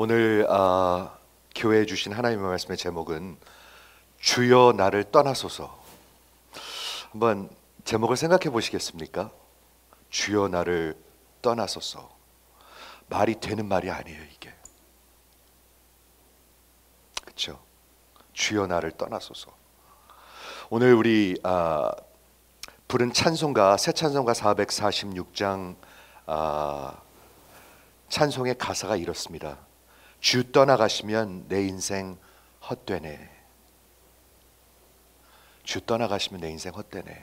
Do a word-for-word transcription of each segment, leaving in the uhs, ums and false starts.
오늘 아, 교회에 주신 하나님의 말씀의 제목은 주여 나를 떠나소서. 한번 제목을 생각해 보시겠습니까? 주여 나를 떠나소서. 말이 되는 말이 아니에요, 이게. 그렇죠? 주여 나를 떠나소서. 오늘 우리 아, 부른 찬송가 새 찬송가 사백사십육 장 아, 찬송의 가사가 이렇습니다. 주 떠나가시면 내 인생 헛되네. 주 떠나가시면 내 인생 헛되네.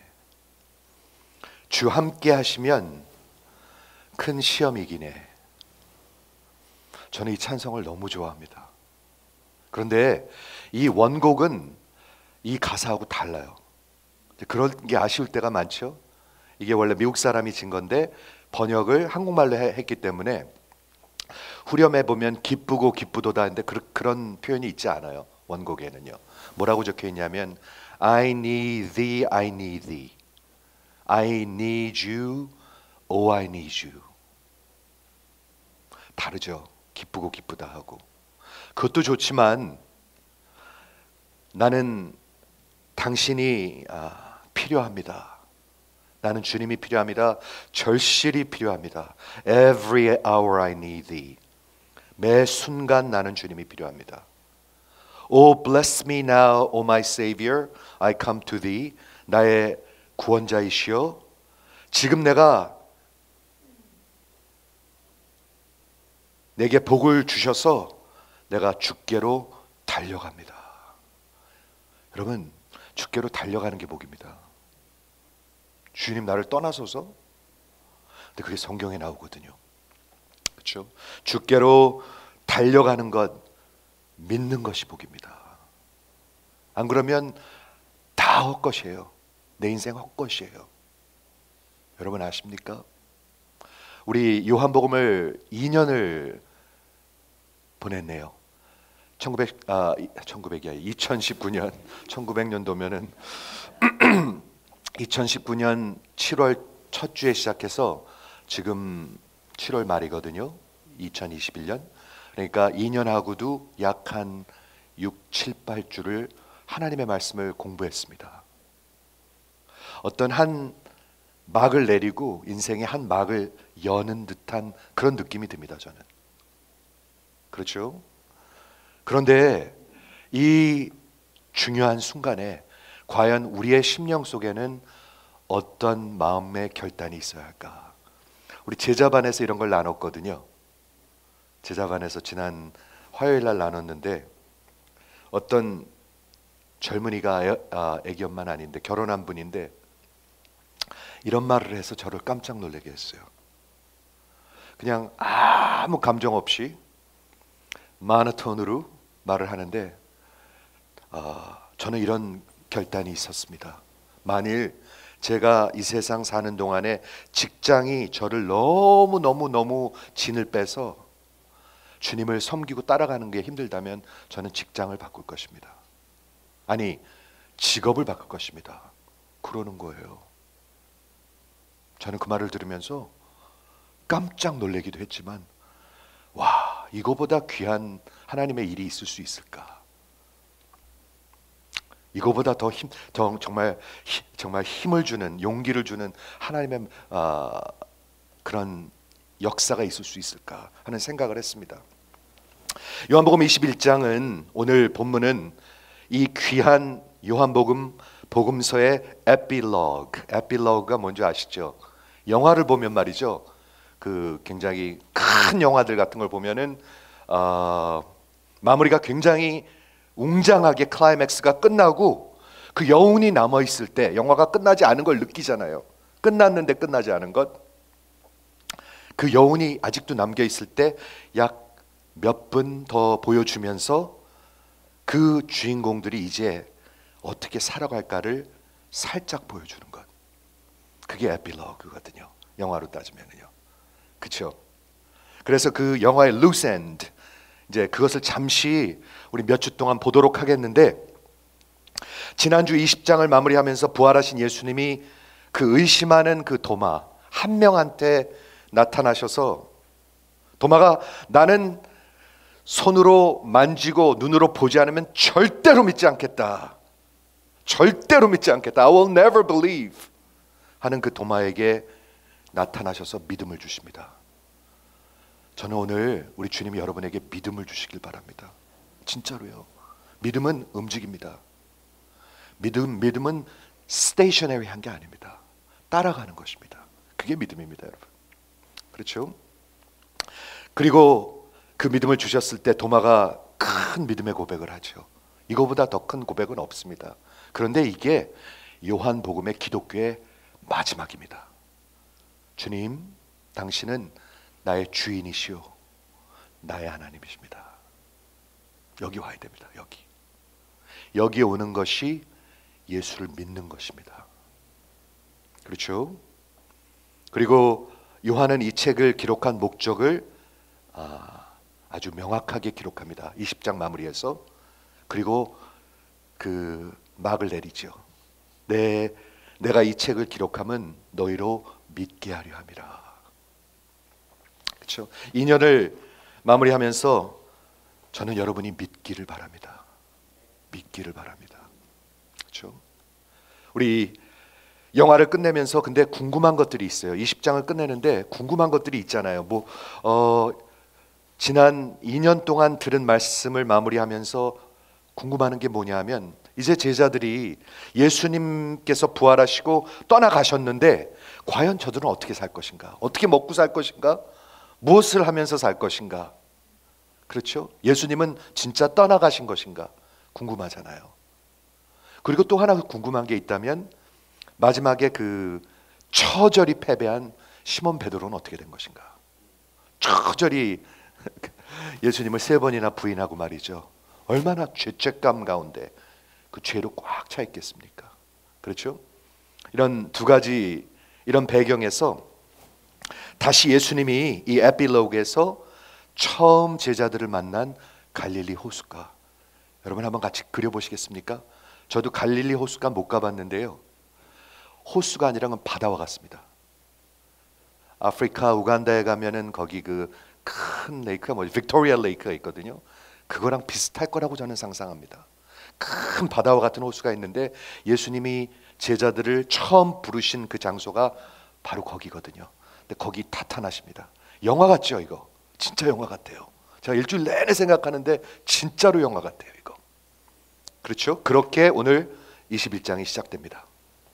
주 함께 하시면 큰 시험이 이기네. 저는 이 찬송을 너무 좋아합니다. 그런데 이 원곡은 이 가사하고 달라요. 그런 게 아쉬울 때가 많죠. 이게 원래 미국 사람이 진 건데 번역을 한국말로 했기 때문에 후렴에 보면 기쁘고 기쁘도다 하는데 그런 표현이 있지 않아요. 원곡에는요. 뭐라고 적혀 있냐면 I need thee, I need thee. I need you, oh I need you. 다르죠. 기쁘고 기쁘다 하고. 그것도 좋지만 나는 당신이 아, 필요합니다. 나는 주님이 필요합니다. 절실히 필요합니다. Every hour I need thee. 매 순간 나는 주님이 필요합니다. Oh bless me now, O my Savior. I come to thee. 나의 구원자이시여. 지금 내가 내게 복을 주셔서 내가 주께로 달려갑니다. 여러분, 주께로 달려가는 게 복입니다. 주님 나를 떠나소서. 근데 그게 성경에 나오거든요. 그렇죠? 주께로 달려가는 것, 믿는 것이 복입니다. 안 그러면 다 헛것이에요. 내 인생 헛것이에요. 여러분 아십니까? 우리 요한복음을 이 년을 보냈네요. 천구백 아 천구백이 아니라 이천십구 년 천구백 년도면은 이천십구 년 칠월 첫 주에 시작해서 지금 칠월 말이거든요. 이천이십일 년. 그러니까 이 년하고도 약 한 육, 칠, 팔 주를 하나님의 말씀을 공부했습니다. 어떤 한 막을 내리고 인생의 한 막을 여는 듯한 그런 느낌이 듭니다, 저는. 그렇죠? 그런데 이 중요한 순간에 과연 우리의 심령 속에는 어떤 마음의 결단이 있어야 할까? 우리 제자반에서 이런 걸 나눴거든요. 제자반에서 지난 화요일 날 나눴는데 어떤 젊은이가 애, 아, 애기 엄마는 아닌데 결혼한 분인데 이런 말을 해서 저를 깜짝 놀라게 했어요. 그냥 아무 감정 없이 마노톤으로 말을 하는데 아, 저는 이런 결단이 있었습니다. 만일 제가 이 세상 사는 동안에 직장이 저를 너무너무너무 진을 빼서 주님을 섬기고 따라가는 게 힘들다면 저는 직장을 바꿀 것입니다. 아니, 직업을 바꿀 것입니다. 그러는 거예요. 저는 그 말을 들으면서 깜짝 놀라기도 했지만 와, 이거보다 귀한 하나님의 일이 있을 수 있을까? 이거보다 더 힘, 더 정말 히, 정말 힘을 주는 용기를 주는 하나님의 어, 그런 역사가 있을 수 있을까 하는 생각을 했습니다. 요한복음 이십일 장은 오늘 본문은 이 귀한 요한복음 복음서의 에필로그, 에필로그가 뭔지 아시죠? 영화를 보면 말이죠. 그 굉장히 큰 영화들 같은 걸 보면은 어, 마무리가 굉장히 웅장하게 클라이맥스가 끝나고 그 여운이 남아 있을 때 영화가 끝나지 않은 걸 느끼잖아요. 끝났는데 끝나지 않은 것. 그 여운이 아직도 남겨 있을 때 약 몇 분 더 보여주면서 그 주인공들이 이제 어떻게 살아갈까를 살짝 보여주는 것. 그게 에필로그거든요. 영화로 따지면요. 그렇죠? 그래서 그 영화의 loose end, 이제 그것을 잠시 우리 몇 주 동안 보도록 하겠는데 지난주 이십 장을 마무리하면서 부활하신 예수님이 그 의심하는 그 도마 한 명한테 나타나셔서 도마가 나는 손으로 만지고 눈으로 보지 않으면 절대로 믿지 않겠다. 절대로 믿지 않겠다. I will never believe 하는 그 도마에게 나타나셔서 믿음을 주십니다. 저는 오늘 우리 주님이 여러분에게 믿음을 주시길 바랍니다. 진짜로요. 믿음은 움직입니다. 믿음, 믿음은 스테이셔너리한 게 아닙니다. 따라가는 것입니다. 그게 믿음입니다, 여러분. 그렇죠? 그리고 그 믿음을 주셨을 때 도마가 큰 믿음의 고백을 하죠. 이거보다 더 큰 고백은 없습니다. 그런데 이게 요한복음의 기독교의 마지막입니다. 주님, 당신은 나의 주인이시오, 나의 하나님이십니다. 여기 와야 됩니다. 여기 여기에 오는 것이 예수를 믿는 것입니다. 그렇죠? 그리고 요한은 이 책을 기록한 목적을 아, 아주 명확하게 기록합니다. 이십 장 마무리에서. 그리고 그 막을 내리죠. 내, 내가 이 책을 기록함은 너희로 믿게 하려 함이라. 그렇죠? 이 년을 마무리하면서 저는 여러분이 믿기를 바랍니다. 믿기를 바랍니다. 그렇죠? 우리 영화를 끝내면서 근데 궁금한 것들이 있어요. 이십 장을 끝내는데 궁금한 것들이 있잖아요. 뭐 어, 지난 이 년 동안 들은 말씀을 마무리하면서 궁금한 게 뭐냐면 이제 제자들이 예수님께서 부활하시고 떠나가셨는데 과연 저들은 어떻게 살 것인가? 어떻게 먹고 살 것인가? 무엇을 하면서 살 것인가? 그렇죠? 예수님은 진짜 떠나가신 것인가? 궁금하잖아요. 그리고 또 하나 궁금한 게 있다면 마지막에 그 처절히 패배한 시몬 베드로는 어떻게 된 것인가? 처절히 예수님을 세 번이나 부인하고 말이죠. 얼마나 죄책감 가운데 그 죄로 꽉 차 있겠습니까? 그렇죠? 이런 두 가지 이런 배경에서 다시 예수님이 이 에필로그에서 처음 제자들을 만난 갈릴리 호숫가, 여러분 한번 같이 그려보시겠습니까? 저도 갈릴리 호숫가 못 가봤는데요, 호수가 아니라 바다와 같습니다. 아프리카 우간다에 가면은 거기 그 큰 레이크가 뭐지? 빅토리아 레이크가 있거든요. 그거랑 비슷할 거라고 저는 상상합니다. 큰 바다와 같은 호수가 있는데 예수님이 제자들을 처음 부르신 그 장소가 바로 거기거든요. 근데 거기 나타나십니다. 영화 같죠, 이거? 진짜 영화 같아요. 제가 일주일 내내 생각하는데 진짜로 영화 같아요, 이거. 그렇죠? 그렇게 오늘 이십일 장이 시작됩니다.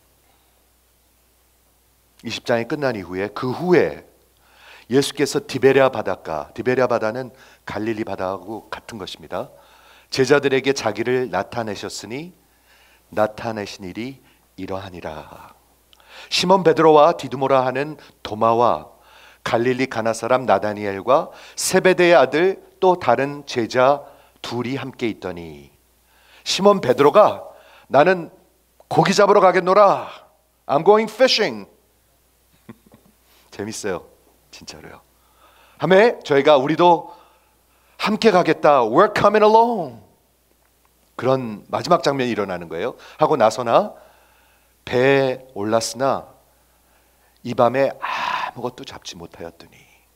이십 장이 끝난 이후에 그 후에 예수께서 디베랴 바닷가, 디베랴 바다는 갈릴리 바다하고 같은 것입니다. 제자들에게 자기를 나타내셨으니 나타내신 일이 이러하니라. 시몬 베드로와 디두모라 하는 도마와 갈릴리 가나 사람 나다니엘과 세베대의 아들 또 다른 제자 둘이 함께 있더니 시몬 베드로가 나는 고기 잡으러 가겠노라. I'm going fishing. 재밌어요. 진짜로요. 하며 저희가 우리도 함께 가겠다. We're coming along. 그런 마지막 장면이 일어나는 거예요. 하고 나서나 배에 올랐으나 이 밤에 아무것도 잡지 못하였더니.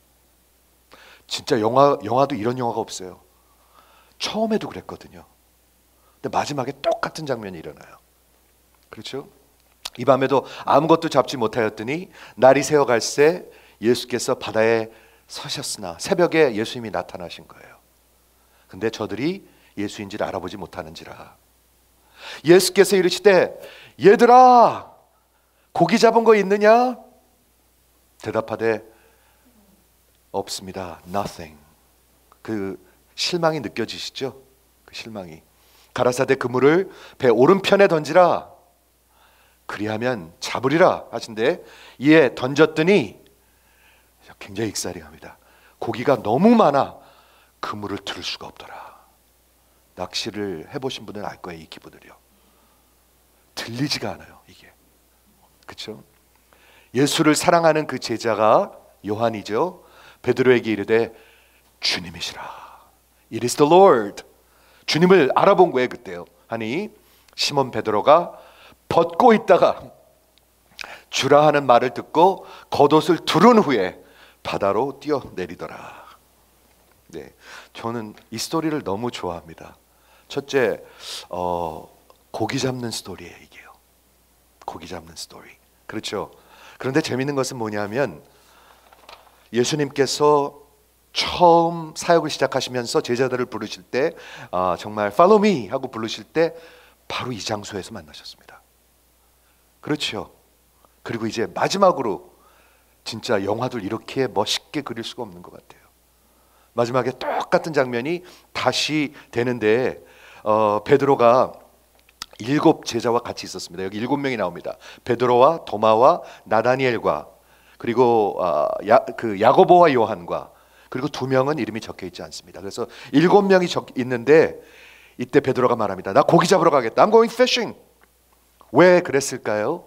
진짜 영화, 영화도 이런 영화가 없어요. 처음에도 그랬거든요. 근데 마지막에 똑같은 장면이 일어나요. 그렇죠? 이 밤에도 아무것도 잡지 못하였더니 날이 새어갈새 예수께서 바다에 서셨으나 새벽에 예수님이 나타나신 거예요. 근데 저들이 예수인지를 알아보지 못하는지라. 예수께서 이르시되 얘들아 고기 잡은 거 있느냐? 대답하되 없습니다. Nothing. 그 실망이 느껴지시죠? 그 실망이. 가라사대 그물을 배 오른편에 던지라. 그리하면 잡으리라 하신데 이에 던졌더니 굉장히 익사링합니다. 고기가 너무 많아 그물을 들을 수가 없더라. 낚시를 해보신 분은 알 거예요. 이 기분을요. 들리지가 않아요. 이게. 그렇죠? 예수를 사랑하는 그 제자가 요한이죠. 베드로에게 이르되 주님이시라. It is the Lord. 주님을 알아본 거예요. 그때요. 하니 시몬 베드로가 벗고 있다가 주라 하는 말을 듣고 겉옷을 두른 후에 바다로 뛰어내리더라. 네, 저는 이 스토리를 너무 좋아합니다. 첫째, 어, 고기 잡는 스토리예요, 이게요. 고기 잡는 스토리. 그렇죠. 그런데 재밌는 것은 뭐냐면 예수님께서 처음 사역을 시작하시면서 제자들을 부르실 때 아, 정말 Follow me 하고 부르실 때 바로 이 장소에서 만나셨습니다. 그렇죠. 그리고 이제 마지막으로 진짜 영화들 이렇게 멋있게 그릴 수가 없는 것 같아요. 마지막에 똑같은 장면이 다시 되는데 어, 베드로가 일곱 제자와 같이 있었습니다. 여기 일곱 명이 나옵니다. 베드로와 도마와 나다니엘과 그리고 어, 야, 그 야고보와 요한과 그리고 두 명은 이름이 적혀 있지 않습니다. 그래서 일곱 명이 적 있는데 이때 베드로가 말합니다. 나 고기 잡으러 가겠다. I'm going fishing. 왜 그랬을까요?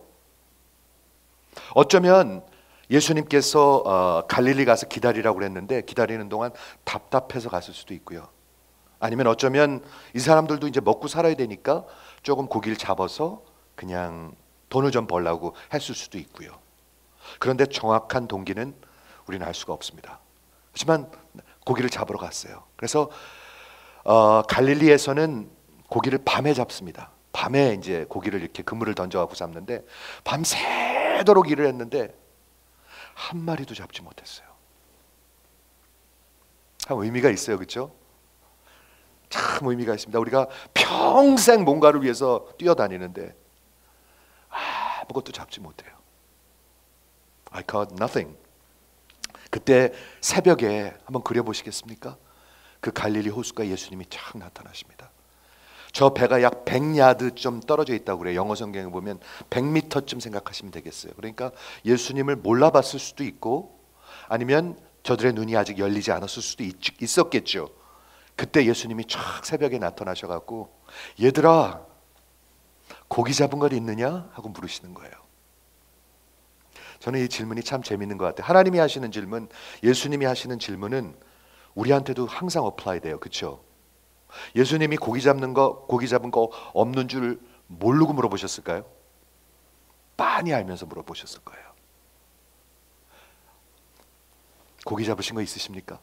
어쩌면 예수님께서 어, 갈릴리 가서 기다리라고 그랬는데 기다리는 동안 답답해서 갔을 수도 있고요. 아니면 어쩌면 이 사람들도 이제 먹고 살아야 되니까 조금 고기를 잡아서 그냥 돈을 좀 벌려고 했을 수도 있고요. 그런데 정확한 동기는 우리는 알 수가 없습니다. 하지만 고기를 잡으러 갔어요. 그래서 어, 갈릴리에서는 고기를 밤에 잡습니다. 밤에 이제 고기를 이렇게 그물을 던져갖고 잡는데 밤새도록 일을 했는데 한 마리도 잡지 못했어요. 참 의미가 있어요, 그렇죠? 참 의미가 있습니다. 우리가 평생 뭔가를 위해서 뛰어다니는데 아무것도 잡지 못해요. I caught nothing. 그때 새벽에 한번 그려보시겠습니까? 그 갈릴리 호수가 예수님이 착 나타나십니다. 저 배가 약 백 야드쯤 떨어져 있다고 그래요. 영어 성경에 보면 백 미터쯤 생각하시면 되겠어요. 그러니까 예수님을 몰라봤을 수도 있고 아니면 저들의 눈이 아직 열리지 않았을 수도 있, 있었겠죠. 그때 예수님이 촥 새벽에 나타나셔갖고 얘들아 고기 잡은 것 있느냐? 하고 물으시는 거예요. 저는 이 질문이 참 재밌는 것 같아요. 하나님이 하시는 질문, 예수님이 하시는 질문은 우리한테도 항상 어플라이 돼요. 그렇죠? 예수님이 고기 잡는 거, 고기 잡은 거 없는 줄 모르고 물어보셨을까요? 빤히 알면서 물어보셨을 거예요. 고기 잡으신 거 있으십니까?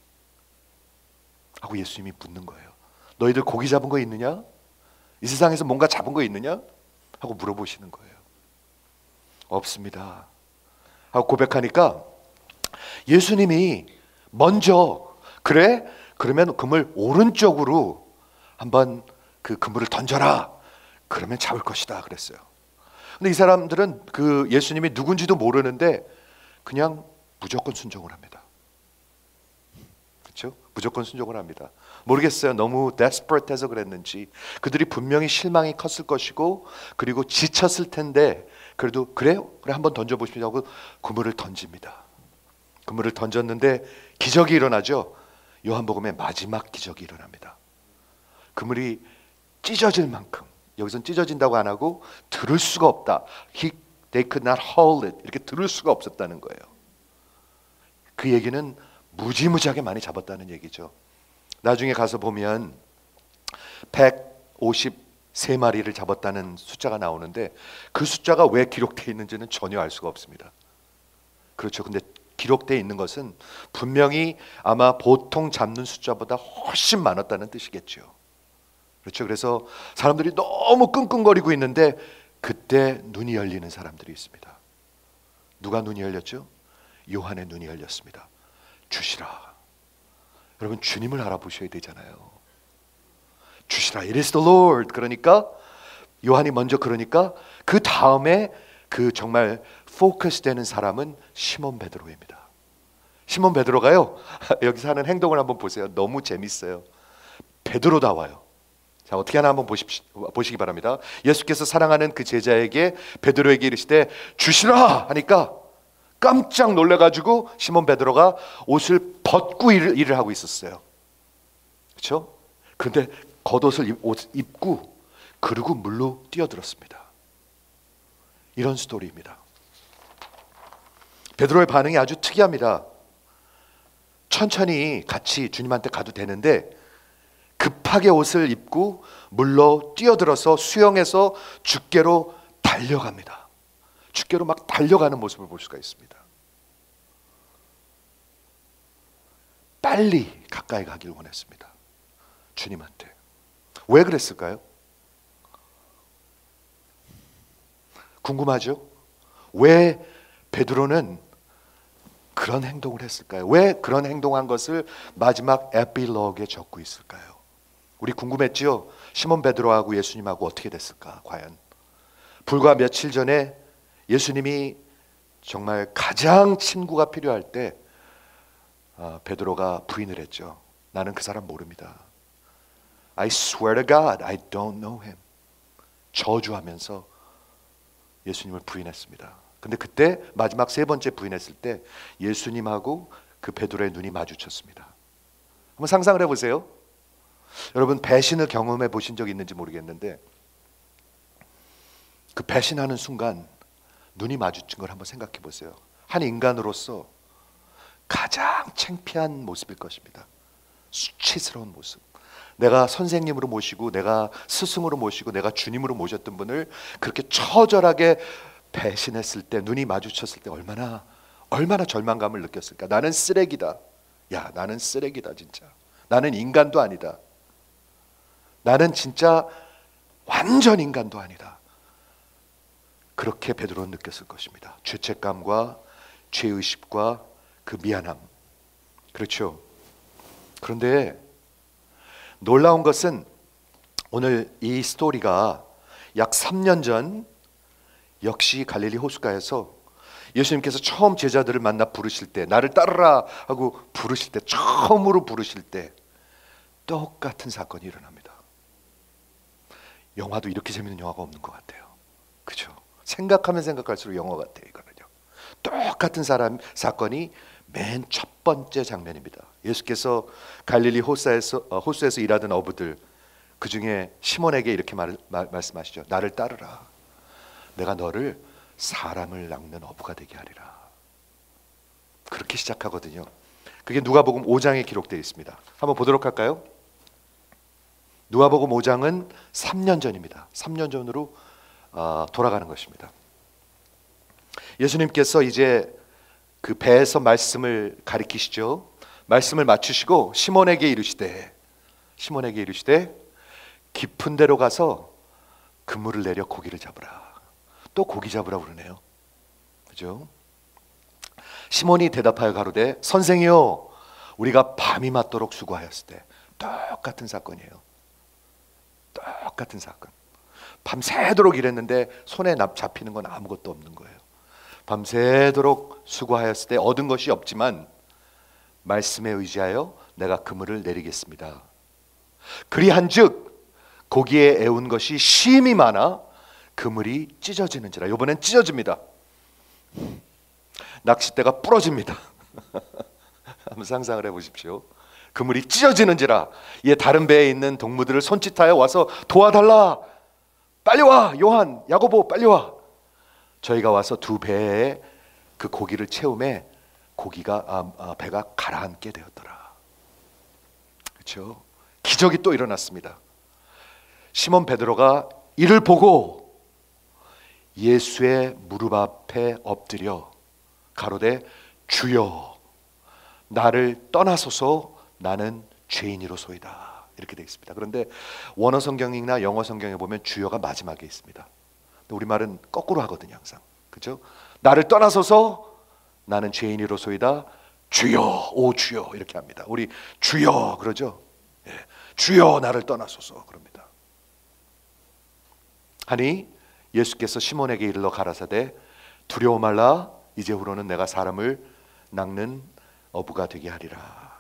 하고 예수님이 묻는 거예요. 너희들 고기 잡은 거 있느냐? 이 세상에서 뭔가 잡은 거 있느냐? 하고 물어보시는 거예요. 없습니다. 하고 고백하니까 예수님이 먼저 그래? 그러면 그물 오른쪽으로 한번 그 그물을 던져라. 그러면 잡을 것이다 그랬어요. 근데 이 사람들은 그 예수님이 누군지도 모르는데 그냥 무조건 순종을 합니다. 그렇죠? 무조건 순종을 합니다. 모르겠어요. 너무 desperate 해서 그랬는지 그들이 분명히 실망이 컸을 것이고 그리고 지쳤을 텐데 그래도 그래요? 그래 한번 던져보십시오 하고 그물을 던집니다. 그물을 던졌는데 기적이 일어나죠. 요한복음의 마지막 기적이 일어납니다. 그물이 찢어질 만큼 여기선 찢어진다고 안 하고 들을 수가 없다. He, they could not hold it. 이렇게 들을 수가 없었다는 거예요. 그 얘기는 무지무지하게 많이 잡았다는 얘기죠. 나중에 가서 보면 백오십삼 마리를 잡았다는 숫자가 나오는데 그 숫자가 왜 기록되어 있는지는 전혀 알 수가 없습니다. 그렇죠. 근데 기록되어 있는 것은 분명히 아마 보통 잡는 숫자보다 훨씬 많았다는 뜻이겠죠. 그렇죠. 그래서 사람들이 너무 끙끙거리고 있는데 그때 눈이 열리는 사람들이 있습니다. 누가 눈이 열렸죠? 요한의 눈이 열렸습니다. 주시라. 여러분 주님을 알아보셔야 되잖아요. 주시라. It is the Lord. 그러니까 요한이 먼저 그러니까 그 다음에 그 정말 포커스 되는 사람은 시몬 베드로입니다. 시몬 베드로가요. 여기서 하는 행동을 한번 보세요. 너무 재밌어요. 베드로다워요. 자, 어떻게 하나 한번 보십시, 보시기 바랍니다. 예수께서 사랑하는 그 제자에게 베드로에게 이르시되 주시라 하니까 깜짝 놀래가지고 시몬 베드로가 옷을 벗고 일을, 일을 하고 있었어요. 그렇죠? 그런데 겉옷을 입, 옷, 입고 그리고 물로 뛰어들었습니다. 이런 스토리입니다. 베드로의 반응이 아주 특이합니다. 천천히 같이 주님한테 가도 되는데 급하게 옷을 입고 물로 뛰어들어서 수영해서 주께로 달려갑니다. 주께로 막 달려가는 모습을 볼 수가 있습니다. 빨리 가까이 가길 원했습니다. 주님한테. 왜 그랬을까요? 궁금하죠? 왜 베드로는 그런 행동을 했을까요? 왜 그런 행동한 것을 마지막 에필로그에 적고 있을까요? 우리 궁금했지요? 시몬 베드로하고 예수님하고 어떻게 됐을까? 과연 불과 며칠 전에 예수님이 정말 가장 친구가 필요할 때 아, 베드로가 부인을 했죠. 나는 그 사람 모릅니다. I swear to God, I don't know him. 저주하면서 예수님을 부인했습니다. 근데 그때 마지막 세 번째 부인했을 때 예수님하고 그 베드로의 눈이 마주쳤습니다. 한번 상상을 해보세요. 여러분 배신을 경험해 보신 적 있는지 모르겠는데 그 배신하는 순간 눈이 마주친 걸 한번 생각해 보세요. 한 인간으로서 가장 창피한 모습일 것입니다. 수치스러운 모습. 내가 선생님으로 모시고 내가 스승으로 모시고 내가 주님으로 모셨던 분을 그렇게 처절하게 배신했을 때, 눈이 마주쳤을 때 얼마나 얼마나 절망감을 느꼈을까. 나는 쓰레기다. 야, 나는 쓰레기다 진짜. 나는 인간도 아니다. 나는 진짜 완전 인간도 아니다. 그렇게 베드로는 느꼈을 것입니다. 죄책감과 죄의식과 그 미안함. 그렇죠. 그런데 놀라운 것은 오늘 이 스토리가 약 삼 년 전 역시 갈릴리 호숫가에서 예수님께서 처음 제자들을 만나 부르실 때, 나를 따르라 하고 부르실 때, 처음으로 부르실 때 똑같은 사건이 일어납니다. 영화도 이렇게 재밌는 영화가 없는 것 같아요. 그죠? 생각하면 생각할수록 영화 같아요. 이거는요. 똑같은 사람 사건이 맨 첫 번째 장면입니다. 예수께서 갈릴리 호수에서, 어, 호수에서 일하던 어부들 그 중에 시몬에게 이렇게 말, 말, 말씀하시죠. 나를 따르라. 내가 너를 사람을 낚는 어부가 되게 하리라. 그렇게 시작하거든요. 그게 누가복음 오 장에 기록되어 있습니다. 한번 보도록 할까요? 누가복음 오 장은 삼 년 전입니다. 삼 년 전으로 어, 돌아가는 것입니다. 예수님께서 이제 그 배에서 말씀을 가리키시죠. 말씀을 맞추시고 시몬에게 이르시되 시몬에게 이르시되 깊은 데로 가서 그물을 내려 고기를 잡으라. 또 고기 잡으라 그러네요. 그죠? 시몬이 대답하여 가로되 선생이요 우리가 밤이 맞도록 수고하였을 때. 똑같은 사건이에요. 똑같은 사건. 밤새도록 일했는데 손에 잡히는 건 아무것도 없는 거예요. 밤새도록 수고하였을 때 얻은 것이 없지만 말씀에 의지하여 내가 그물을 내리겠습니다. 그리한즉 고기에 애운 것이 심히 많아 그물이 찢어지는지라. 이번엔 찢어집니다. 낚싯대가 부러집니다. 한번 상상을 해보십시오. 그물이 찢어지는지라. 이에 다른 배에 있는 동무들을 손짓하여 와서 도와달라. 빨리 와 요한 야고보 빨리 와. 저희가 와서 두 배에 그 고기를 채우매 고기가 아, 아, 배가 가라앉게 되었더라. 그렇죠? 기적이 또 일어났습니다. 시몬 베드로가 이를 보고 예수의 무릎 앞에 엎드려 가로되 주여 나를 떠나소서 나는 죄인이로소이다. 이렇게 되어 있습니다. 그런데 원어 성경이나 영어 성경에 보면 주여가 마지막에 있습니다. 우리말은 거꾸로 하거든요. 항상. 그렇죠? 나를 떠나소서 나는 죄인이로소이다. 주여 오 주여 이렇게 합니다. 우리 주여 그러죠. 예. 주여 나를 떠나소서 그럽니다. 하니 예수께서 시몬에게 이르러 가라사대 두려워 말라 이제후로는 내가 사람을 낚는 어부가 되게 하리라.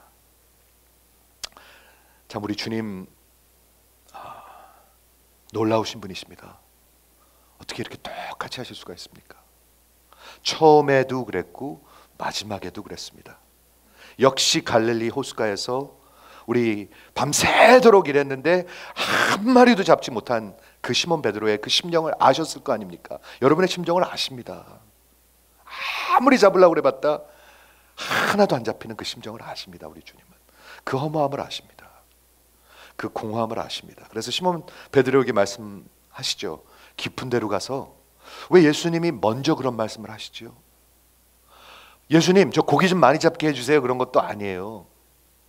참 우리 주님 아, 놀라우신 분이십니다. 어떻게 이렇게 똑같이 하실 수가 있습니까? 처음에도 그랬고 마지막에도 그랬습니다. 역시 갈릴리 호숫가에서 우리 밤새도록 일했는데 한 마리도 잡지 못한 그 시몬 베드로의 그 심정을 아셨을 거 아닙니까? 여러분의 심정을 아십니다. 아무리 잡으려고 그래봤다 하나도 안 잡히는 그 심정을 아십니다. 우리 주님은 그 허무함을 아십니다. 그 공허함을 아십니다. 그래서 시몬 베드로에게 말씀하시죠. 깊은 데로 가서. 왜 예수님이 먼저 그런 말씀을 하시죠? 예수님 저 고기 좀 많이 잡게 해주세요 그런 것도 아니에요.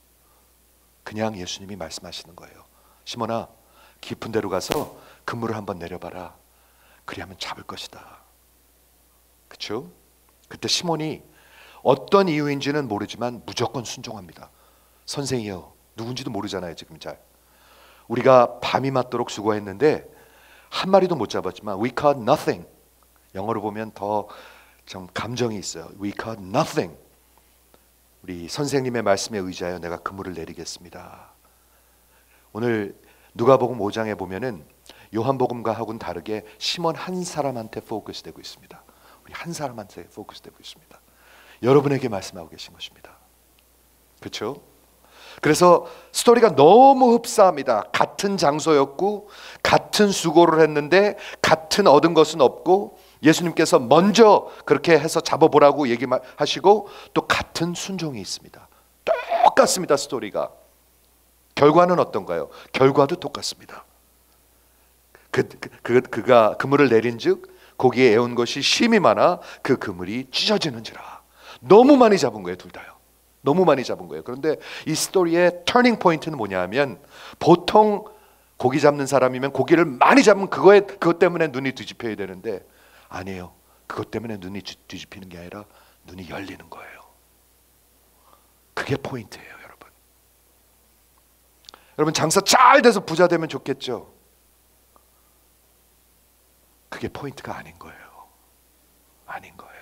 그냥 예수님이 말씀하시는 거예요. 시몬아, 깊은 데로 가서 그물을 한번 내려봐라. 그리하면 잡을 것이다. 그렇죠? 그때 시몬이 어떤 이유인지는 모르지만 무조건 순종합니다. 선생이요, 누군지도 모르잖아요 지금 잘. 우리가 밤이 맞도록 수고했는데 한 마리도 못 잡았지만 we caught nothing. 영어로 보면 더 좀 감정이 있어요. We caught nothing. 우리 선생님의 말씀에 의지하여 내가 그물을 내리겠습니다. 오늘 누가복음 오 장에 보면은 요한복음과 하고는 다르게 시몬 한 사람한테 포커스되고 있습니다. 우리 한 사람한테 포커스되고 있습니다. 여러분에게 말씀하고 계신 것입니다. 그렇죠? 그래서 스토리가 너무 흡사합니다. 같은 장소였고 같은 수고를 했는데 같은 얻은 것은 없고 예수님께서 먼저 그렇게 해서 잡아보라고 얘기하시고 또 같은 순종이 있습니다. 똑같습니다. 스토리가. 결과는 어떤가요? 결과도 똑같습니다. 그, 그, 그, 그가 그물을 내린즉 거기에 애운 것이 심이 많아 그 그물이 찢어지는지라. 너무 많이 잡은 거예요. 둘 다요. 너무 많이 잡은 거예요. 그런데 이 스토리의 터닝 포인트는 뭐냐 하면 보통 고기 잡는 사람이면 고기를 많이 잡으면 그거에, 그것 때문에 눈이 뒤집혀야 되는데 아니에요. 그것 때문에 눈이 뒤집히는 게 아니라 눈이 열리는 거예요. 그게 포인트예요, 여러분. 여러분 장사 잘 돼서 부자 되면 좋겠죠. 그게 포인트가 아닌 거예요. 아닌 거예요.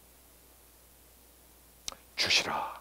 주시라.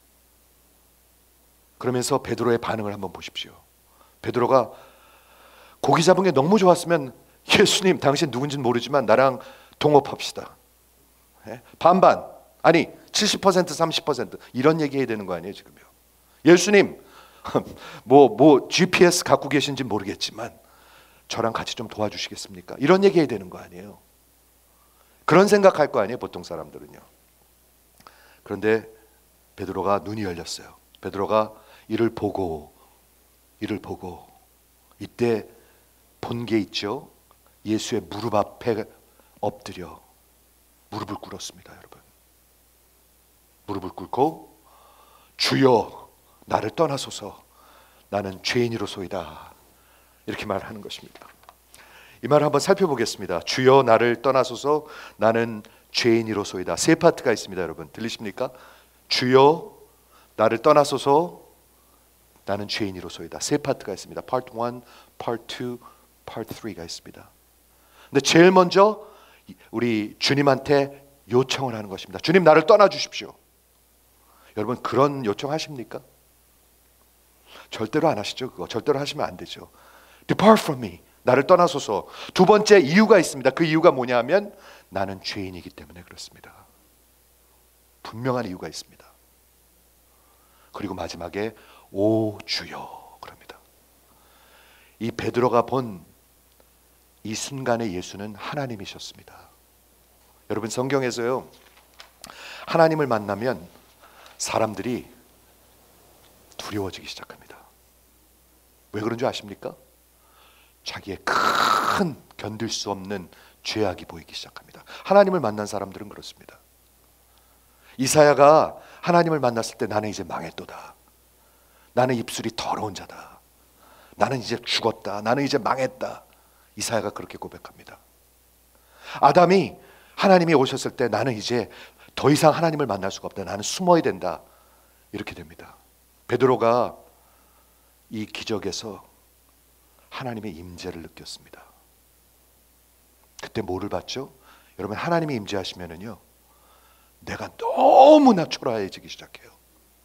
그러면서 베드로의 반응을 한번 보십시오. 베드로가 고기 잡은 게 너무 좋았으면 예수님 당신 누군지는 모르지만 나랑 동업합시다. 반반 아니 칠십 퍼센트 삼십 퍼센트 이런 얘기 해야 되는 거 아니에요 지금요. 예수님 뭐, 뭐 지피에스 갖고 계신지 모르겠지만 저랑 같이 좀 도와주시겠습니까? 이런 얘기 해야 되는 거 아니에요. 그런 생각할 거 아니에요 보통 사람들은요. 그런데 베드로가 눈이 열렸어요. 베드로가 이를 보고 이를 보고 이때 본 게 있죠. 예수의 무릎 앞에 엎드려 무릎을 꿇었습니다. 여러분 무릎을 꿇고 주여 나를 떠나소서 나는 죄인이로소이다 이렇게 말하는 것입니다. 이 말을 한번 살펴보겠습니다. 주여 나를 떠나소서 나는 죄인이로소이다. 세 파트가 있습니다. 여러분 들리십니까? 주여 나를 떠나소서 나는 죄인이로소이다. 세 파트가 있습니다. 파트 일, 파트 이, 파트 삼가 있습니다. 근데 제일 먼저 우리 주님한테 요청을 하는 것입니다. 주님 나를 떠나 주십시오. 여러분 그런 요청하십니까? 절대로 안 하시죠. 그거 절대로 하시면 안 되죠. Depart from me. 나를 떠나소서. 두 번째 이유가 있습니다. 그 이유가 뭐냐면 나는 죄인이기 때문에 그렇습니다. 분명한 이유가 있습니다. 그리고 마지막에 오 주여 그럽니다. 이 베드로가 본 이 순간의 예수는 하나님이셨습니다. 여러분 성경에서요 하나님을 만나면 사람들이 두려워지기 시작합니다. 왜 그런 줄 아십니까? 자기의 큰 견딜 수 없는 죄악이 보이기 시작합니다. 하나님을 만난 사람들은 그렇습니다. 이사야가 하나님을 만났을 때 나는 이제 망했도다. 나는 입술이 더러운 자다. 나는 이제 죽었다. 나는 이제 망했다. 이사야가 그렇게 고백합니다. 아담이 하나님이 오셨을 때 나는 이제 더 이상 하나님을 만날 수가 없다. 나는 숨어야 된다. 이렇게 됩니다. 베드로가 이 기적에서 하나님의 임재를 느꼈습니다. 그때 뭐를 봤죠? 여러분 하나님이 임재하시면은요 내가 너무나 초라해지기 시작해요.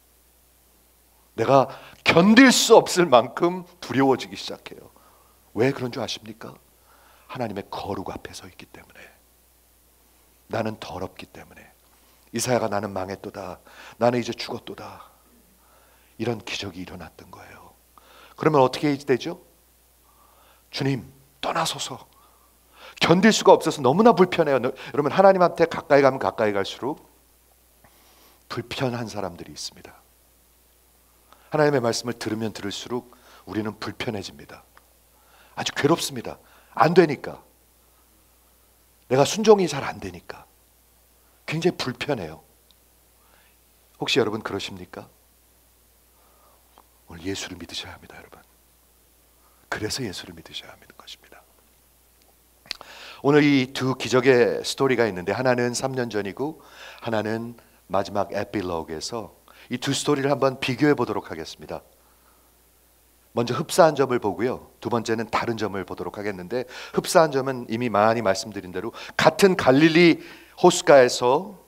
내가 견딜 수 없을 만큼 두려워지기 시작해요. 왜 그런 줄 아십니까? 하나님의 거룩 앞에 서 있기 때문에. 나는 더럽기 때문에. 이사야가 나는 망했도다. 나는 이제 죽었도다. 이런 기적이 일어났던 거예요. 그러면 어떻게 되죠? 주님 떠나소서. 견딜 수가 없어서 너무나 불편해요. 여러분 하나님한테 가까이 가면 가까이 갈수록 불편한 사람들이 있습니다. 하나님의 말씀을 들으면 들을수록 우리는 불편해집니다. 아주 괴롭습니다. 안 되니까. 내가 순종이 잘 안 되니까. 굉장히 불편해요. 혹시 여러분 그러십니까? 오늘 예수를 믿으셔야 합니다, 여러분. 그래서 예수를 믿으셔야 하는 것입니다. 오늘 이 두 기적의 스토리가 있는데 하나는 삼 년 전이고 하나는 마지막 에필로그에서 이 두 스토리를 한번 비교해 보도록 하겠습니다. 먼저 흡사한 점을 보고요, 두 번째는 다른 점을 보도록 하겠는데, 흡사한 점은 이미 많이 말씀드린 대로 같은 갈릴리 호숫가에서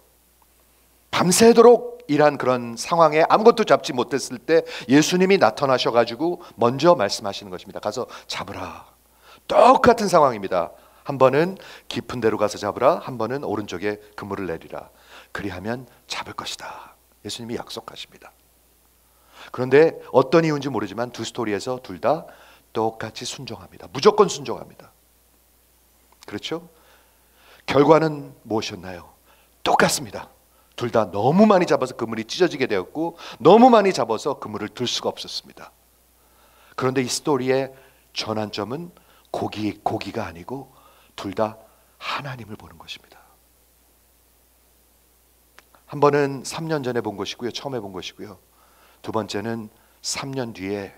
밤새도록 일한 그런 상황에 아무것도 잡지 못했을 때 예수님이 나타나셔가지고 먼저 말씀하시는 것입니다. 가서 잡으라. 똑같은 상황입니다. 한 번은 깊은 데로 가서 잡으라, 한 번은 오른쪽에 그물을 내리라. 그리하면 잡을 것이다. 예수님이 약속하십니다. 그런데 어떤 이유인지 모르지만 두 스토리에서 둘 다 똑같이 순종합니다. 무조건 순종합니다. 그렇죠? 결과는 무엇이었나요? 똑같습니다. 둘 다 너무 많이 잡아서 그물이 찢어지게 되었고 너무 많이 잡아서 그물을 들 수가 없었습니다. 그런데 이 스토리의 전환점은 고기, 고기가 아니고 둘 다 하나님을 보는 것입니다. 한 번은 삼 년 전에 본 것이고요, 처음에 본 것이고요. 두 번째는 삼 년 뒤에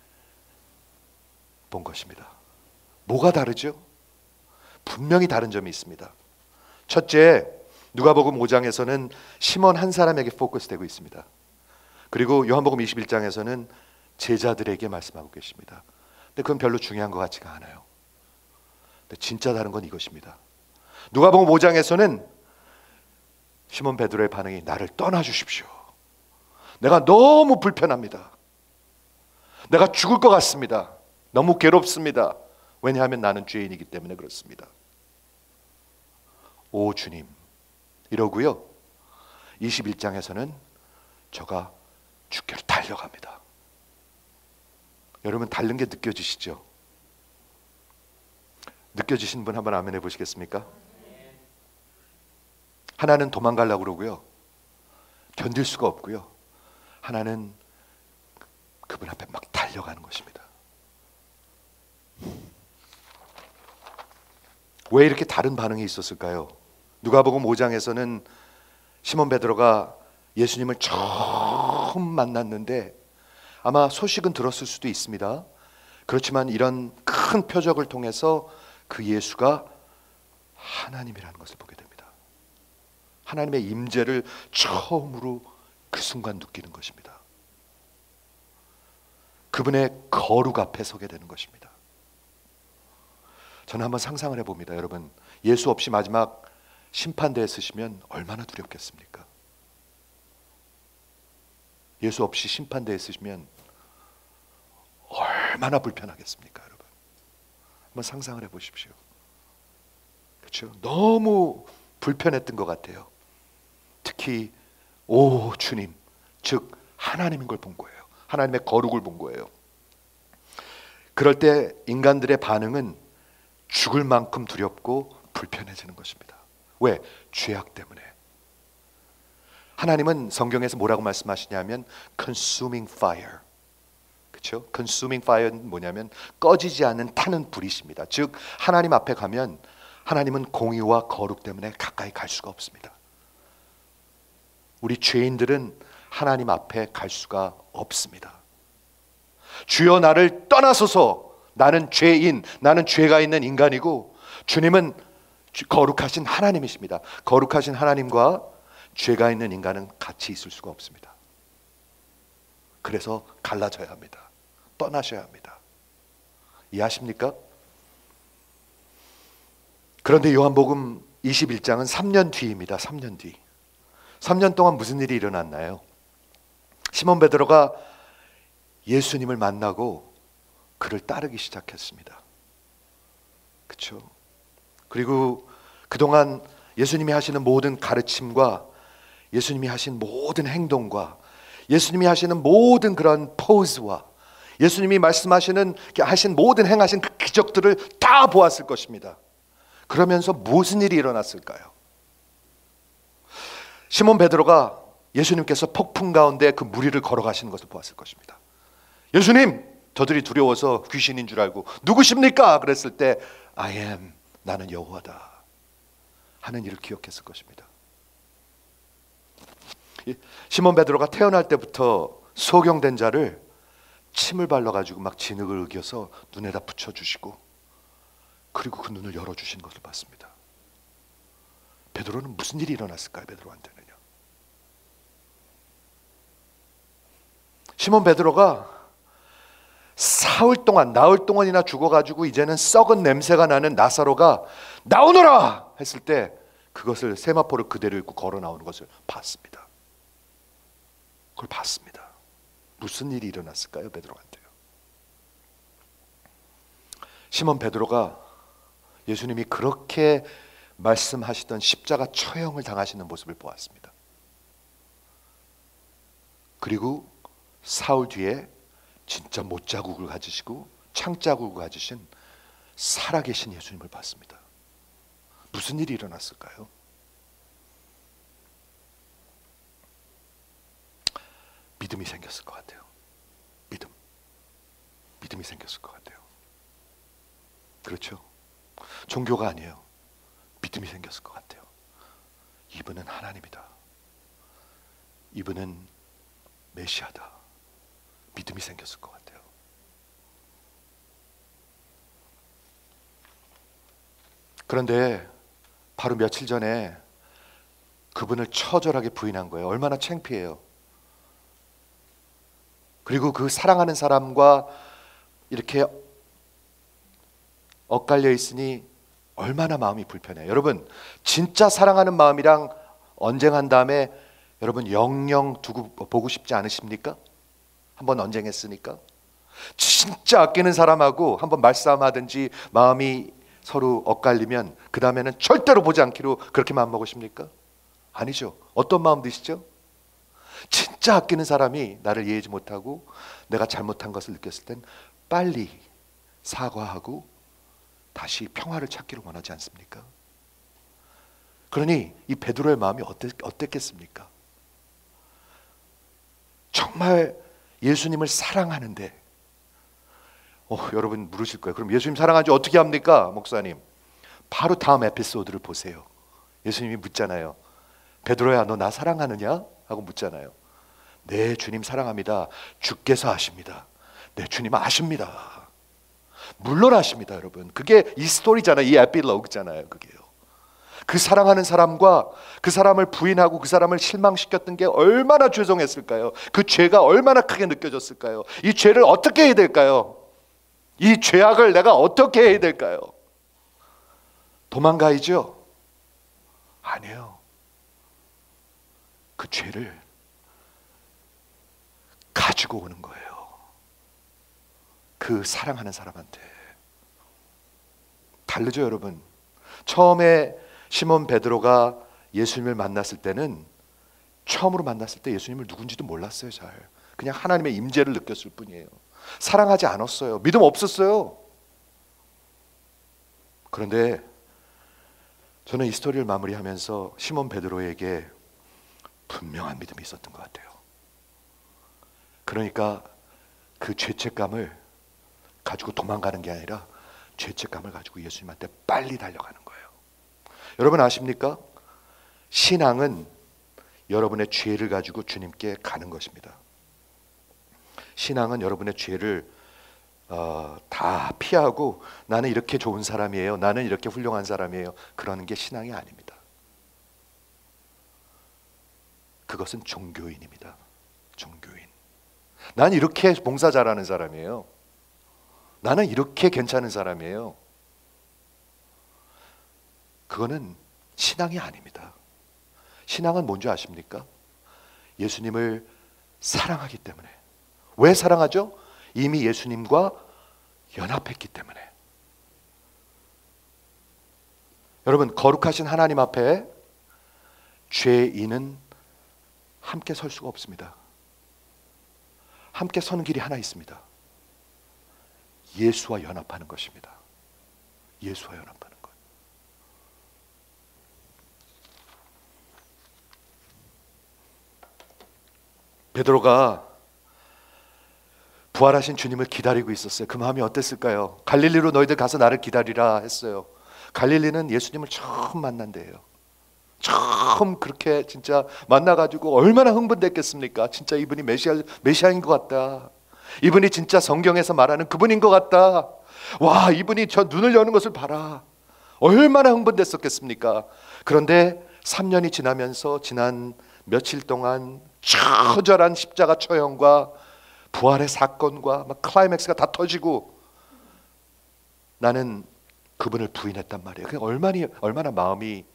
본 것입니다. 뭐가 다르죠? 분명히 다른 점이 있습니다. 첫째, 누가복음 오 장에서는 시몬 한 사람에게 포커스되고 있습니다. 그리고 요한복음 이십일 장에서는 제자들에게 말씀하고 계십니다. 근데 그건 별로 중요한 것 같지가 않아요. 근데 진짜 다른 건 이것입니다. 누가복음 오 장에서는 시몬 베드로의 반응이 나를 떠나주십시오. 내가 너무 불편합니다. 내가 죽을 것 같습니다. 너무 괴롭습니다. 왜냐하면 나는 죄인이기 때문에 그렇습니다. 오 주님 이러고요, 이십일 장에서는 저가 죽기로 달려갑니다. 여러분 달른 게 느껴지시죠? 느껴지신 분 한번 아멘 해보시겠습니까? 하나는 도망가려고 그러고요, 견딜 수가 없고요, 하나는 그분 앞에 막 달려가는 것입니다. 왜 이렇게 다른 반응이 있었을까요? 누가복음 오 장에서는 시몬 베드로가 예수님을 처음 만났는데 아마 소식은 들었을 수도 있습니다. 그렇지만 이런 큰 표적을 통해서 그 예수가 하나님이라는 것을 보게 됩니다. 하나님의 임재를 처음으로 그 순간 느끼는 것입니다. 그분의 거룩 앞에 서게 되는 것입니다. 저는 한번 상상을 해봅니다. 여러분, 예수 없이 마지막 심판대에 서시면 얼마나 두렵겠습니까? 예수 없이 심판대에 서시면 얼마나 불편하겠습니까, 여러분? 한번 상상을 해보십시오. 그렇죠? 너무 불편했던 것 같아요. 특히 오 주님, 즉 하나님인 걸 본 거예요. 하나님의 거룩을 본 거예요. 그럴 때 인간들의 반응은 죽을 만큼 두렵고 불편해지는 것입니다. 왜? 죄악 때문에. 하나님은 성경에서 뭐라고 말씀하시냐면 consuming fire. 그렇죠? consuming fire는 뭐냐면 꺼지지 않는 타는 불이십니다. 즉 하나님 앞에 가면 하나님은 공의와 거룩 때문에 가까이 갈 수가 없습니다. 우리 죄인들은 하나님 앞에 갈 수가 없습니다. 주여 나를 떠나소서, 나는 죄인, 나는 죄가 있는 인간이고 주님은 거룩하신 하나님이십니다. 거룩하신 하나님과 죄가 있는 인간은 같이 있을 수가 없습니다. 그래서 갈라져야 합니다. 떠나셔야 합니다. 이해하십니까? 그런데 요한복음 이십일 장은 삼 년 뒤입니다. 삼 년 뒤. 삼 년 동안 무슨 일이 일어났나요? 시몬 베드로가 예수님을 만나고 그를 따르기 시작했습니다. 그렇죠? 그리고 그동안 예수님이 하시는 모든 가르침과 예수님이 하신 모든 행동과 예수님이 하시는 모든 그런 포즈와 예수님이 말씀하시는 하신 모든 행하신 그 기적들을 다 보았을 것입니다. 그러면서 무슨 일이 일어났을까요? 시몬 베드로가 예수님께서 폭풍 가운데 그 무리를 걸어가시는 것을 보았을 것입니다. 예수님, 저들이 두려워서 귀신인 줄 알고 누구십니까? 그랬을 때 I am, 나는 여호와다 하는 일을 기억했을 것입니다. 시몬 베드로가 태어날 때부터 소경된 자를 침을 발라가지고 막 진흙을 으겨서 눈에다 붙여주시고 그리고 그 눈을 열어주신 것을 봤습니다. 베드로는 무슨 일이 일어났을까요? 베드로한테는요. 시몬 베드로가 사흘 동안 나흘 동안이나 죽어가지고 이제는 썩은 냄새가 나는 나사로가 나오너라 했을 때 그것을 세마포를 그대로 입고 걸어 나오는 것을 봤습니다. 그걸 봤습니다. 무슨 일이 일어났을까요? 베드로한테요. 시몬 베드로가 예수님이 그렇게 말씀하시던 십자가 처형을 당하시는 모습을 보았습니다. 그리고 사흘 뒤에 진짜 못자국을 가지시고 창자국을 가지신 살아계신 예수님을 봤습니다. 무슨 일이 일어났을까요? 믿음이 생겼을 것 같아요. 믿음. 믿음이 생겼을 것 같아요. 그렇죠? 종교가 아니에요. 믿음이 생겼을 것 같아요. 이분은 하나님이다. 이분은 메시아다. 믿음이 생겼을 것 같아요. 그런데 바로 며칠 전에 그분을 처절하게 부인한 거예요. 얼마나 창피해요. 그리고 그 사랑하는 사람과 이렇게 엇갈려 있으니 얼마나 마음이 불편해요. 여러분 진짜 사랑하는 마음이랑 언쟁한 다음에 여러분 영영 두고 보고 싶지 않으십니까? 한번 언쟁했으니까. 진짜 아끼는 사람하고 한번 말싸움하든지 마음이 서로 엇갈리면 그 다음에는 절대로 보지 않기로 그렇게 마음 먹으십니까? 아니죠. 어떤 마음 드시죠? 진짜 아끼는 사람이 나를 이해하지 못하고 내가 잘못한 것을 느꼈을 땐 빨리 사과하고 다시 평화를 찾기를 원하지 않습니까? 그러니 이 베드로의 마음이 어땠, 어땠겠습니까? 정말 예수님을 사랑하는데 어, 여러분 물으실 거예요. 그럼 예수님 사랑하는지 어떻게 합니까? 목사님. 바로 다음 에피소드를 보세요. 예수님이 묻잖아요. 베드로야 너 나 사랑하느냐? 하고 묻잖아요. 네 주님 사랑합니다. 주께서 아십니다. 네 주님 아십니다. 물론 아십니다. 여러분 그게 이 스토리잖아요. 이 에필로그잖아요. 그게요. 그 사랑하는 사람과 그 사람을 부인하고 그 사람을 실망시켰던 게 얼마나 죄송했을까요? 그 죄가 얼마나 크게 느껴졌을까요? 이 죄를 어떻게 해야 될까요? 이 죄악을 내가 어떻게 해야 될까요? 도망가야죠? 아니에요. 그 죄를 가지고 오는 거예요. 그 사랑하는 사람한테. 다르죠 여러분? 처음에 시몬 베드로가 예수님을 만났을 때는 처음으로 만났을 때 예수님을 누군지도 몰랐어요. 잘 그냥 하나님의 임재를 느꼈을 뿐이에요. 사랑하지 않았어요. 믿음 없었어요. 그런데 저는 이 스토리를 마무리하면서 시몬 베드로에게 분명한 믿음이 있었던 것 같아요. 그러니까 그 죄책감을 가지고 도망가는 게 아니라 죄책감을 가지고 예수님한테 빨리 달려가는 거예요. 여러분 아십니까? 신앙은 여러분의 죄를 가지고 주님께 가는 것입니다. 신앙은 여러분의 죄를 어, 다 피하고 나는 이렇게 좋은 사람이에요. 나는 이렇게 훌륭한 사람이에요. 그러는 게 신앙이 아닙니다. 그것은 종교인입니다. 종교인. 난 이렇게 봉사 잘하는 사람이에요. 나는 이렇게 괜찮은 사람이에요. 그거는 신앙이 아닙니다. 신앙은 뭔지 아십니까? 예수님을 사랑하기 때문에. 왜 사랑하죠? 이미 예수님과 연합했기 때문에. 여러분 거룩하신 하나님 앞에 죄인은 함께 설 수가 없습니다. 함께 서는 길이 하나 있습니다. 예수와 연합하는 것입니다. 예수와 연합하는 것. 베드로가 부활하신 주님을 기다리고 있었어요. 그 마음이 어땠을까요? 갈릴리로 너희들 가서 나를 기다리라 했어요. 갈릴리는 예수님을 처음 만난 데예요. 처음 그렇게 진짜 만나가지고 얼마나 흥분됐겠습니까? 진짜 이분이 메시아, 메시아인 것 같다. 이분이 진짜 성경에서 말하는 그분인 것 같다. 와, 이분이 저 눈을 여는 것을 봐라. 얼마나 흥분됐었겠습니까? 그런데 삼 년이 지나면서 지난 며칠 동안 처절한 십자가 처형과 부활의 사건과 막 클라이맥스가 다 터지고 나는 그분을 부인했단 말이에요. 그냥 얼마나, 얼마나 마음이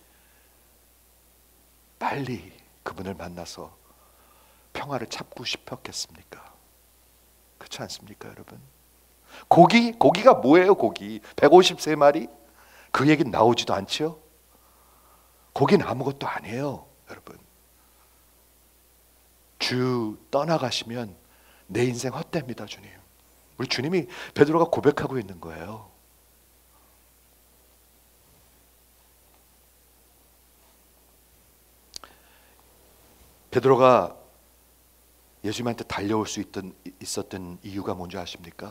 빨리 그분을 만나서 평화를 찾고 싶었겠습니까? 그렇지 않습니까, 여러분? 고기? 고기가 뭐예요, 고기? 백오십세 마리? 그 얘기는 나오지도 않지요? 고기는 아무것도 아니에요, 여러분. 주 떠나가시면 내 인생 헛됩니다, 주님. 우리 주님이 베드로가 고백하고 있는 거예요. 베드로가 예수님한테 달려올 수 있던, 있었던 이유가 뭔지 아십니까?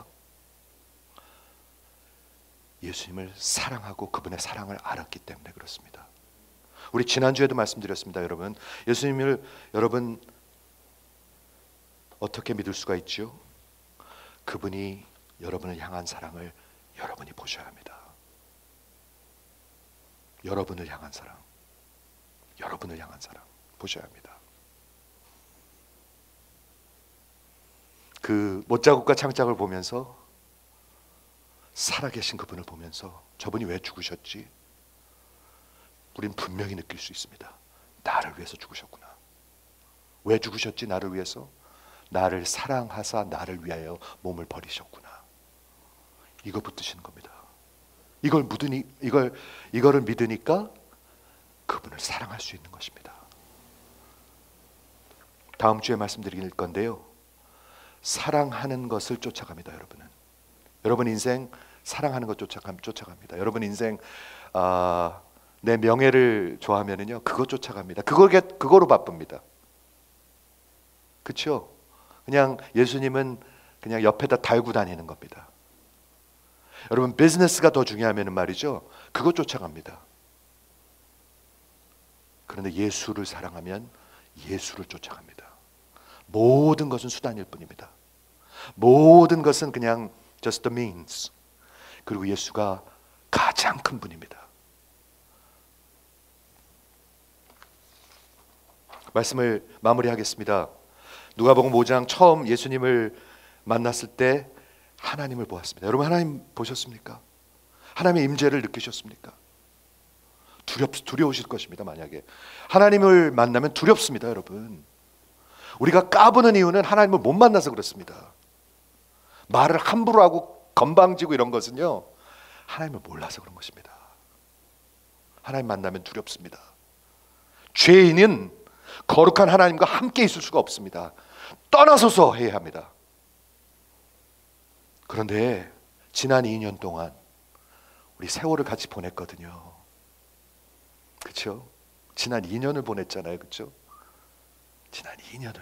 예수님을 사랑하고 그분의 사랑을 알았기 때문에 그렇습니다. 우리 지난주에도 말씀드렸습니다, 여러분. 예수님을 여러분 어떻게 믿을 수가 있죠? 그분이 여러분을 향한 사랑을 여러분이 보셔야 합니다. 여러분을 향한 사랑, 여러분을 향한 사랑 보셔야 합니다. 그 못자국과 창작을 보면서 살아계신 그분을 보면서 저분이 왜 죽으셨지? 우린 분명히 느낄 수 있습니다. 나를 위해서 죽으셨구나. 왜 죽으셨지? 나를 위해서? 나를 사랑하사 나를 위하여 몸을 버리셨구나. 이거 붙드시는 겁니다. 이걸 믿으니 이걸 이거를 믿으니까 그분을 사랑할 수 있는 것입니다. 다음 주에 말씀드릴 건데요. 사랑하는 것을 쫓아갑니다, 여러분은. 여러분 인생 사랑하는 것 쫓아갑니다. 여러분 인생 아, 내 명예를 좋아하면은요, 그거 쫓아갑니다. 그거 그거로 바쁩니다. 그렇죠? 그냥 예수님은 그냥 옆에다 달고 다니는 겁니다. 여러분 비즈니스가 더 중요하면은 말이죠, 그거 쫓아갑니다. 그런데 예수를 사랑하면 예수를 쫓아갑니다. 모든 것은 수단일 뿐입니다. 모든 것은 그냥 just the means. 그리고 예수가 가장 큰 분입니다. 말씀을 마무리하겠습니다. 누가복음 오 장 처음 예수님을 만났을 때 하나님을 보았습니다. 여러분 하나님 보셨습니까? 하나님의 임재를 느끼셨습니까? 두렵, 두려우실 것입니다. 만약에 하나님을 만나면 두렵습니다, 여러분. 우리가 까부는 이유는 하나님을 못 만나서 그렇습니다. 말을 함부로 하고 건방지고 이런 것은요, 하나님을 몰라서 그런 것입니다. 하나님 만나면 두렵습니다. 죄인은 거룩한 하나님과 함께 있을 수가 없습니다. 떠나서서 해야 합니다. 그런데 지난 이 년 동안 우리 세월을 같이 보냈거든요. 그렇죠? 지난 이 년을 보냈잖아요. 그렇죠? 지난 이 년을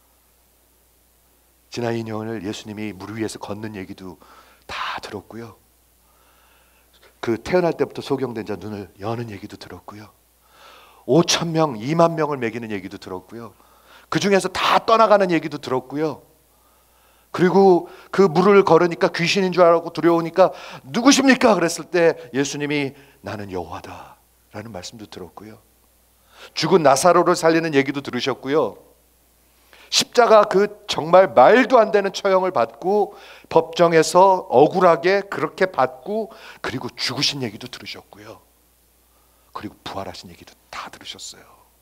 지난 이 년을 예수님이 물 위에서 걷는 얘기도 다 들었고요. 그 태어날 때부터 소경된 자 눈을 여는 얘기도 들었고요. 오천 명, 이만 명을 먹이는 얘기도 들었고요. 그 중에서 다 떠나가는 얘기도 들었고요. 그리고 그 물을 걸으니까 귀신인 줄 알고 두려우니까 누구십니까? 그랬을 때 예수님이 나는 여호와다 라는 말씀도 들었고요. 죽은 나사로를 살리는 얘기도 들으셨고요. 십자가 그 정말 말도 안 되는 처형을 받고 법정에서 억울하게 그렇게 받고 그리고 죽으신 얘기도 들으셨고요. 그리고 부활하신 얘기도 다 들으셨어요.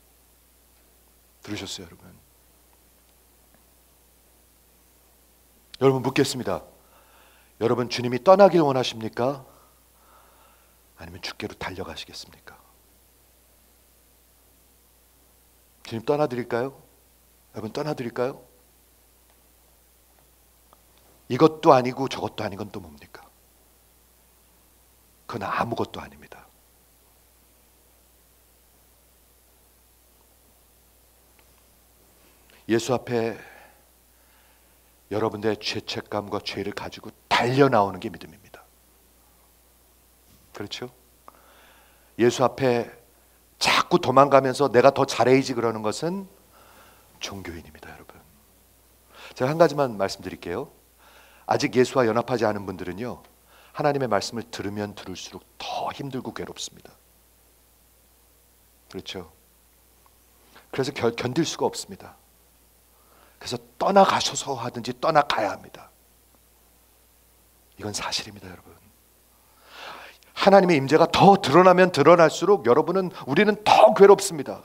들으셨어요, 여러분? 여러분 묻겠습니다. 여러분 주님이 떠나길 원하십니까? 아니면 주께로 달려가시겠습니까? 주님 떠나드릴까요? 여러분 떠나드릴까요? 이것도 아니고 저것도 아닌 건 또 뭡니까? 그건 아무것도 아닙니다. 예수 앞에 여러분들의 죄책감과 죄를 가지고 달려 나오는 게 믿음입니다. 그렇죠? 예수 앞에 자꾸 도망가면서 내가 더 잘해야지 그러는 것은 종교인입니다, 여러분. 제가 한 가지만 말씀드릴게요. 아직 예수와 연합하지 않은 분들은요, 하나님의 말씀을 들으면 들을수록 더 힘들고 괴롭습니다. 그렇죠? 그래서 겨, 견딜 수가 없습니다. 그래서 떠나가셔서 하든지 떠나가야 합니다. 이건 사실입니다, 여러분. 하나님의 임재가 더 드러나면 드러날수록 여러분은, 우리는 더 괴롭습니다.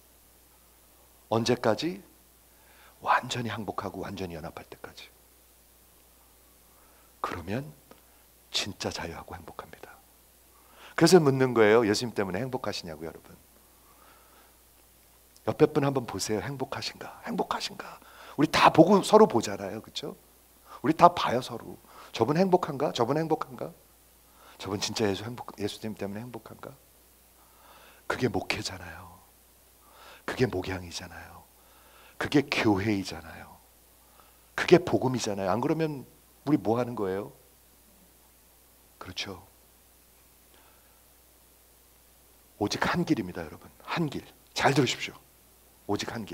언제까지? 완전히 항복하고 완전히 연합할 때까지. 그러면 진짜 자유하고 행복합니다. 그래서 묻는 거예요. 예수님 때문에 행복하시냐고. 여러분, 옆에 분 한번 보세요. 행복하신가? 행복하신가? 우리 다 보고 서로 보잖아요. 그렇죠? 우리 다 봐요, 서로. 저분 행복한가? 저분 행복한가? 저분 진짜 예수 행복, 예수님 때문에 행복한가? 그게 목회잖아요. 그게 목양이잖아요. 그게 교회이잖아요. 그게 복음이잖아요. 안 그러면 우리 뭐 하는 거예요? 그렇죠. 오직 한 길입니다, 여러분. 한 길. 잘 들으십시오. 오직 한 길.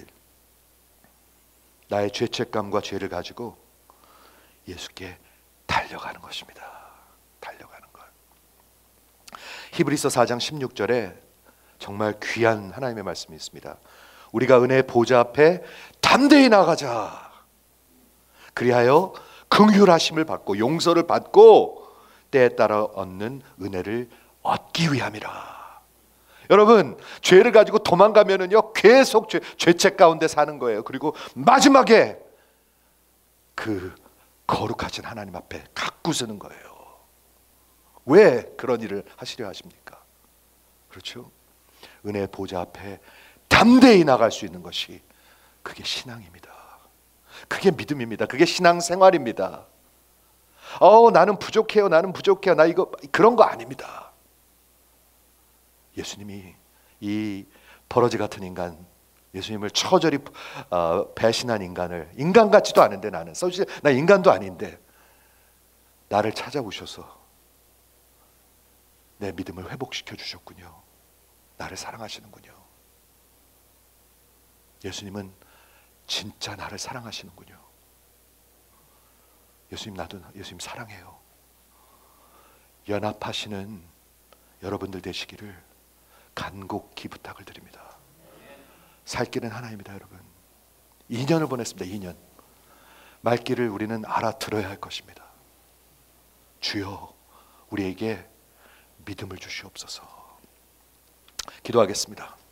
나의 죄책감과 죄를 가지고 예수께 달려가는 것입니다. 달려가는 것. 히브리서 사 장 십육 절에 정말 귀한 하나님의 말씀이 있습니다. 우리가 은혜의 보좌 앞에 담대히 나가자. 그리하여 긍휼하심을 받고 용서를 받고 때에 따라 얻는 은혜를 얻기 위함이라. 여러분, 죄를 가지고 도망가면은요, 계속 죄, 죄책 가운데 사는 거예요. 그리고 마지막에 그 거룩하신 하나님 앞에 갖고 서는 거예요. 왜 그런 일을 하시려 하십니까? 그렇죠? 은혜의 보좌 앞에 담대히 나갈 수 있는 것이, 그게 신앙입니다. 그게 믿음입니다. 그게 신앙생활입니다. 어, 나는 부족해요. 나는 부족해요. 나 이거, 그런 거 아닙니다. 예수님이 이 버러지 같은 인간, 예수님을 처절히 어, 배신한 인간을, 인간 같지도 않은데, 나는 나 인간도 아닌데 나를 찾아오셔서 내 믿음을 회복시켜 주셨군요. 나를 사랑하시는군요. 예수님은 진짜 나를 사랑하시는군요. 예수님, 나도 예수님 사랑해요. 연합하시는 여러분들 되시기를 간곡히 부탁을 드립니다. 살 길은 하나입니다, 여러분. 이 년을 보냈습니다. 이 년. 말길을 우리는 알아들어야 할 것입니다. 주여, 우리에게 믿음을 주시옵소서. 기도하겠습니다.